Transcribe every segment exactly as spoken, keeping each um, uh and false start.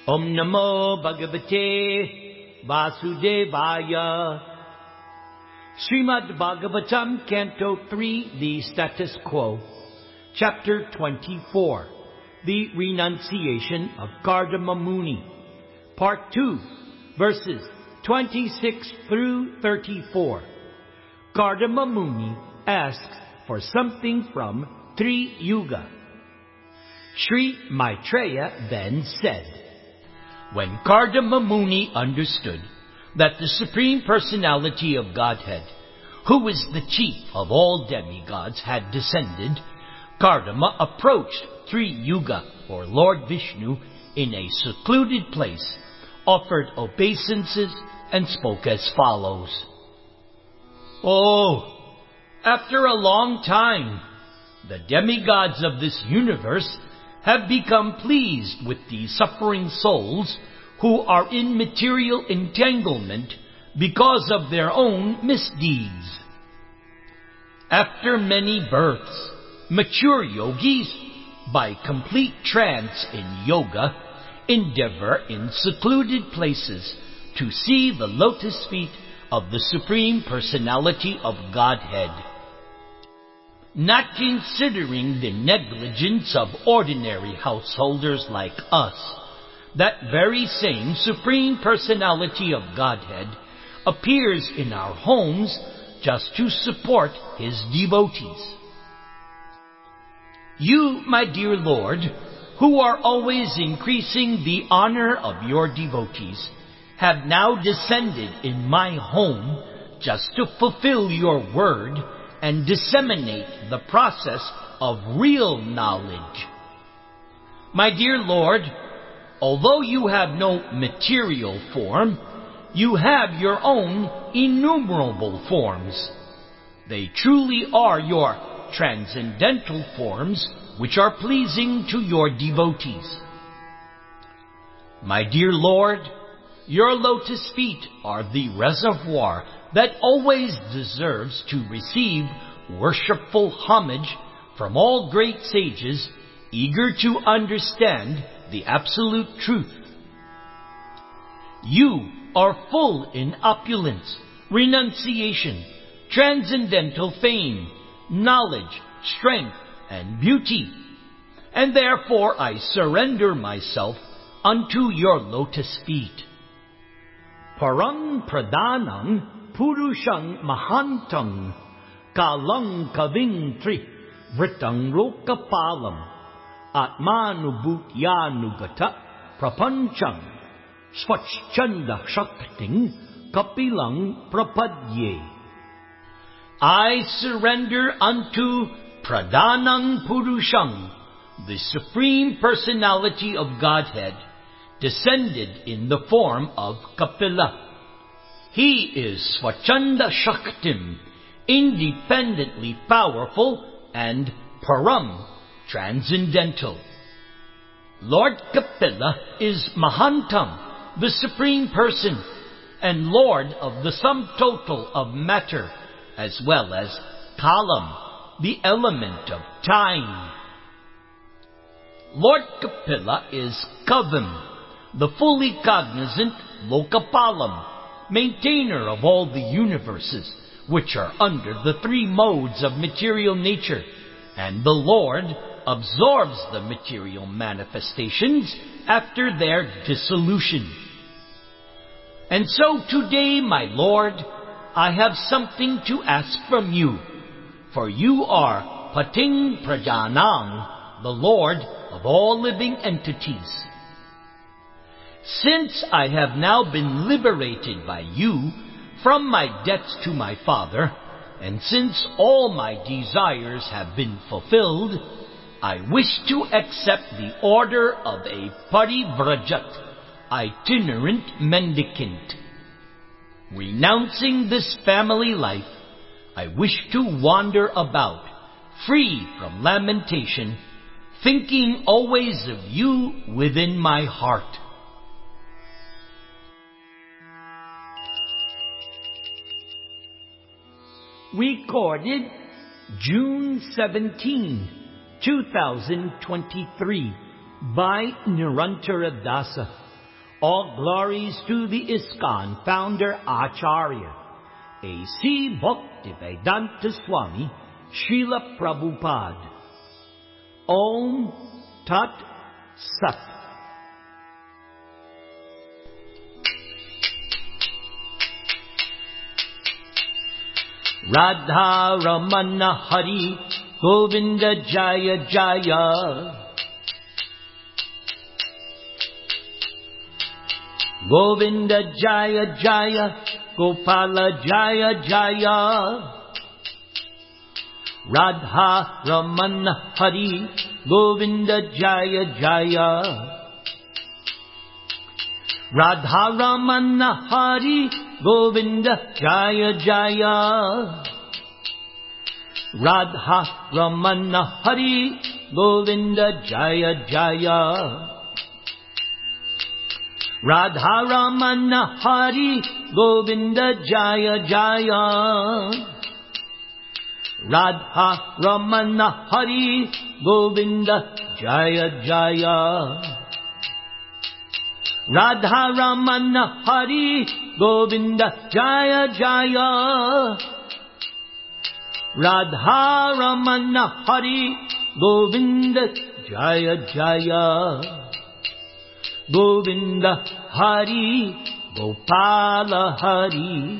Om Namo Bhagavate Vasudevaya. Srimad Bhagavatam, Canto three, the Status Quo. Chapter twenty-four, the Renunciation of Kardama Muni. Part two, verses twenty-six through thirty-four. Kardama Muni asks for something from Tri Yuga. Sri Maitreya then said, when Kardama Muni understood that the Supreme Personality of Godhead, who is the chief of all demigods, had descended, Kardama approached Tri Yuga, or Lord Vishnu, in a secluded place, offered obeisances, and spoke as follows. Oh, after a long time, the demigods of this universe have become pleased with the suffering souls who are in material entanglement because of their own misdeeds. After many births, mature yogis, by complete trance in yoga, endeavor in secluded places to see the lotus feet of the Supreme Personality of Godhead. Not considering the negligence of ordinary householders like us, that very same Supreme Personality of Godhead appears in our homes just to support His devotees. You, my dear Lord, who are always increasing the honor of your devotees, have now descended in my home just to fulfill your word and disseminate the process of real knowledge. My dear Lord, although you have no material form, you have your own innumerable forms. They truly are your transcendental forms which are pleasing to your devotees. My dear Lord, your lotus feet are the reservoir that always deserves to receive worshipful homage from all great sages eager to understand the absolute truth. You are full in opulence, renunciation, transcendental fame, knowledge, strength, and beauty, and therefore I surrender myself unto your lotus feet. Parang pradhanam Purushang Mahantang Kalang Kavingtri Vritang Lokapalam Atmanubhutyanugata Prapanchang Swachchanda Shakting Kapilang Prapadye. I surrender unto Pradhanang Purushang, the Supreme Personality of Godhead, descended in the form of Kapila. He is Swachchanda Shaktim, independently powerful, and Param, transcendental. Lord Kapila is Mahantam, the Supreme Person, and Lord of the sum total of matter, as well as Kalam, the element of time. Lord Kapila is Kavam, the fully cognizant Lokapalam, maintainer of all the universes, which are under the three modes of material nature, and the Lord absorbs the material manifestations after their dissolution. And so today, my Lord, I have something to ask from you, for you are Pating Prajanang, the Lord of all living entities. Since I have now been liberated by you from my debts to my father, and since all my desires have been fulfilled, I wish to accept the order of a Parivrajat, itinerant mendicant. Renouncing this family life, I wish to wander about, free from lamentation, thinking always of you within my heart. Recorded June seventeenth, two thousand twenty-three by Nirantara Dasa. All glories to the ISKCON founder Acharya A C Bhaktivedanta Swami Srila Prabhupada. Om Tat Sat. Radha Ramana Hari Govinda Jaya Jaya. Govinda Jaya Jaya, Gopala Jaya Jaya. Radha Ramana Hari, Govinda Jaya Jaya. Radha Ramana Hari, Govinda Jaya Jaya. Radha Ramana Hari, Govinda Jaya Jaya. Radha Ramana Hari Govinda Jaya Jaya. Radha Ramana Hari Govinda Jaya Jaya. Radha Ramana Hari Govinda Jaya Jaya. Radha Ramana Hari Govinda Jaya Jaya. Govinda Hari Gopala Hari.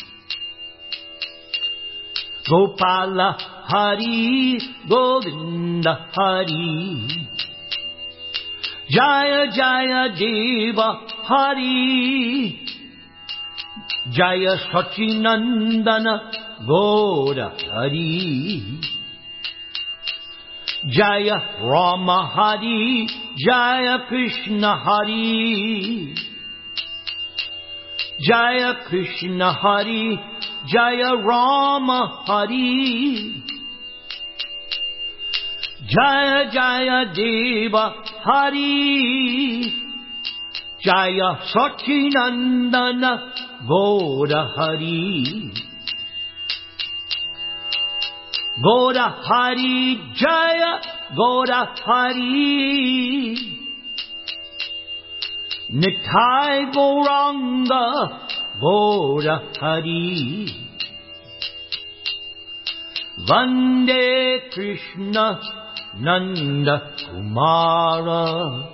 Gopala Hari Govinda Hari. Jaya Jaya Deva Hari. Jaya Sachinandana Gaura Hari. Jaya Rama Hari, Jaya Krishna Hari. Jaya Krishna Hari, Jaya Rama Hari. Jaya Jaya Deva Hari. Jaya Sachinandana Gaura Hari. Gaura Hari Jaya, Gaura Hari. Nitai Gauranga, Gaura Hari. Vande Krishna Nanda Kumara.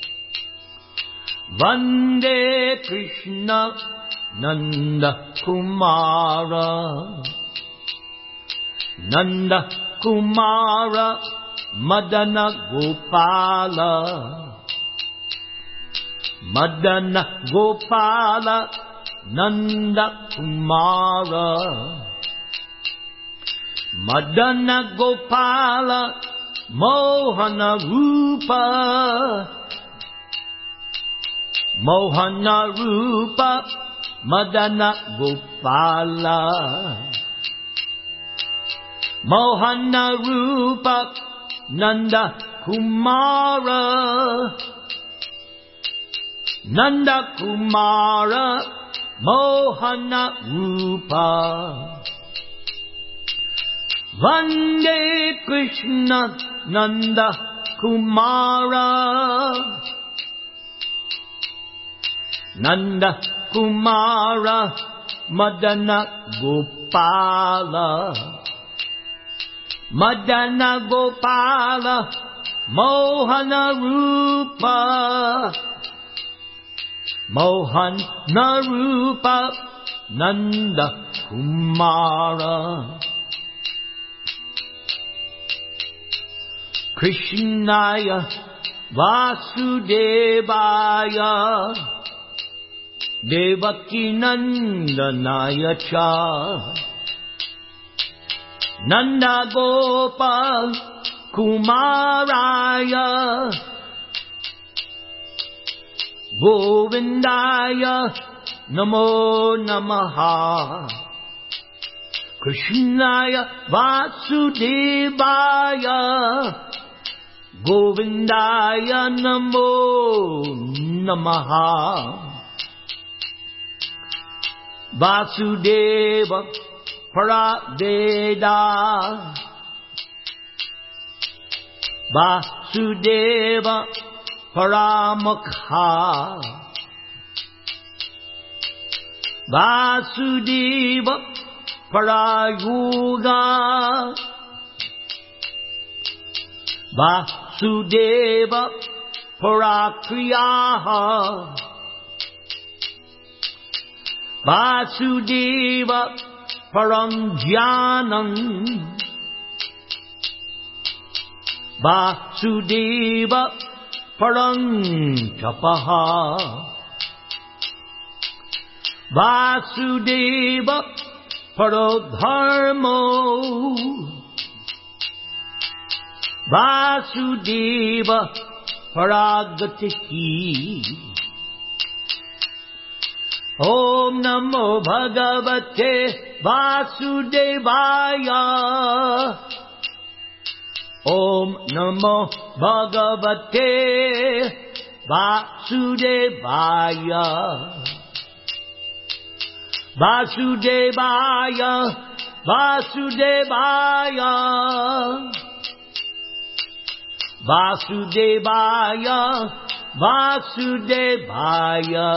Vande Krishna Nanda Kumara. Nanda Kumara Madana Gopala. Madana Gopala Nanda Kumara. Madana Gopala Mohana Rupa. Mohana Rupa Madana Gopala. Mohana Rupa Nanda Kumara. Nanda Kumara Mohana Rupa. Vande Krishna Nanda Kumara. Nanda Kumara Madana Gopala. Madana Gopala Mohana Rupa. Mohana Rupa Nanda Kumara. Krishnaya Vasudevaya Devaki Nandanaya Cha. Nanda Gopal Kumaraya. Govindaya Namo Namaha. Krishnaya Vasudevaya. Govindaya Namo Namaha. Vasudeva Paraveda. Vasudeva Paramukha. Vasudeva Parayoga, Vasudeva Parakriyaha, Vasudeva Paramjnanam, Vasudeva Paramtapaha, Vasudeva Parodharmo, Vasudeva Paragatihi. Om Namo Bhagavate Vasudevaya. Om Namo Bhagavate Vasudevaya. Vasudevaya, Vasudevaya, Vasudevaya, Vasudevaya.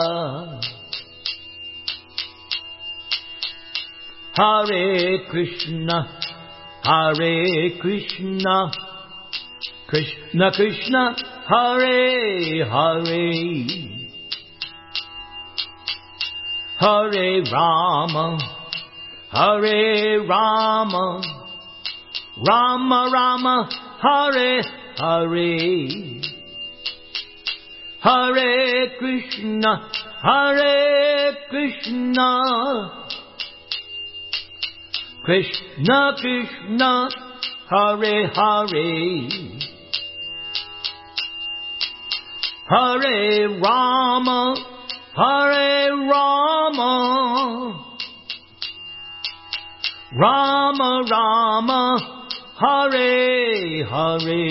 Hare Krishna, Hare Krishna, Krishna Krishna, Hare Hare, Hare Rama, Hare Rama, Rama Rama, Hare Hare, Hare Krishna, Hare Krishna, Krishna Krishna, Hare Hare, Hare Rama, Hare Rama, Rama Rama, Hare Hare,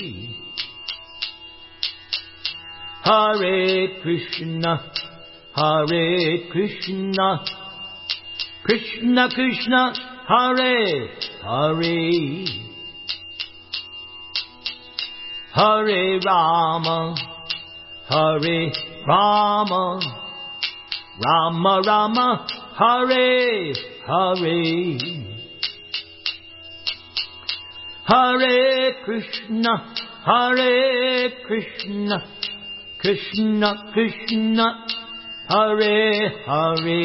Hare Krishna, Hare Krishna, Krishna Krishna, Hare Hare, Hare Rama, Hare Rama, Rama Rama, Hare Hare, Hare Krishna, Hare Krishna, Krishna Krishna, Hare Hare,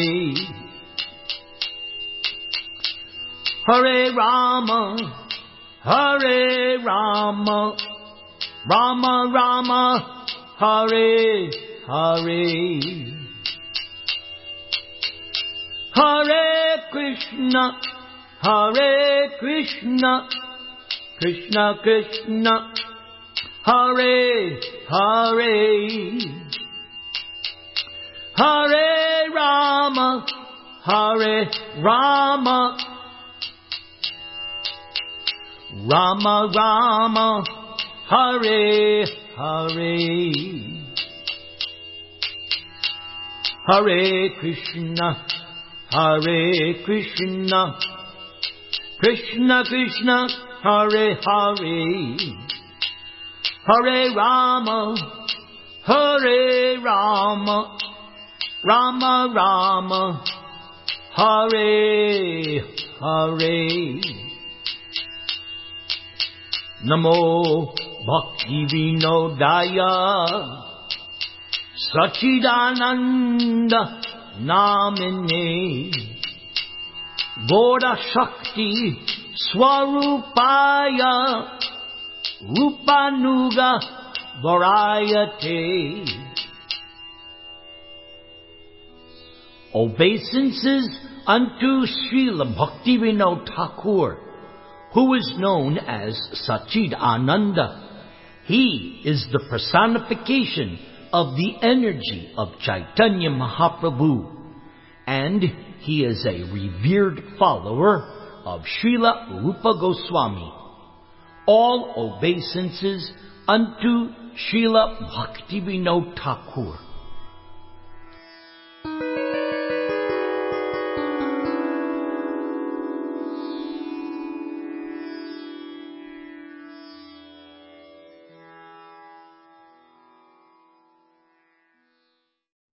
Hare Rama, Hare Rama, Rama Rama, Hare Hare, Hare Krishna, Hare Krishna, Krishna Krishna, Hare Hare, Hare Rama, Hare Rama, Rama Rama, Hare Hare, Hare Krishna, Hare Krishna, Krishna Krishna, Hare Hare, Hare Rama, Hare Rama, Rama Rama, Hare Hare. Namo Bhakti Vinodaya Sachidananda Namine Boda Shakti Swarupaya Rupanuga Varayate. Obeisances unto Srila Bhaktivinoda Thakur, who is known as Sachidananda. He is the personification of the energy of Chaitanya Mahaprabhu, and he is a revered follower of Srila Rupa Goswami. All obeisances unto Srila Bhaktivinoda Thakur.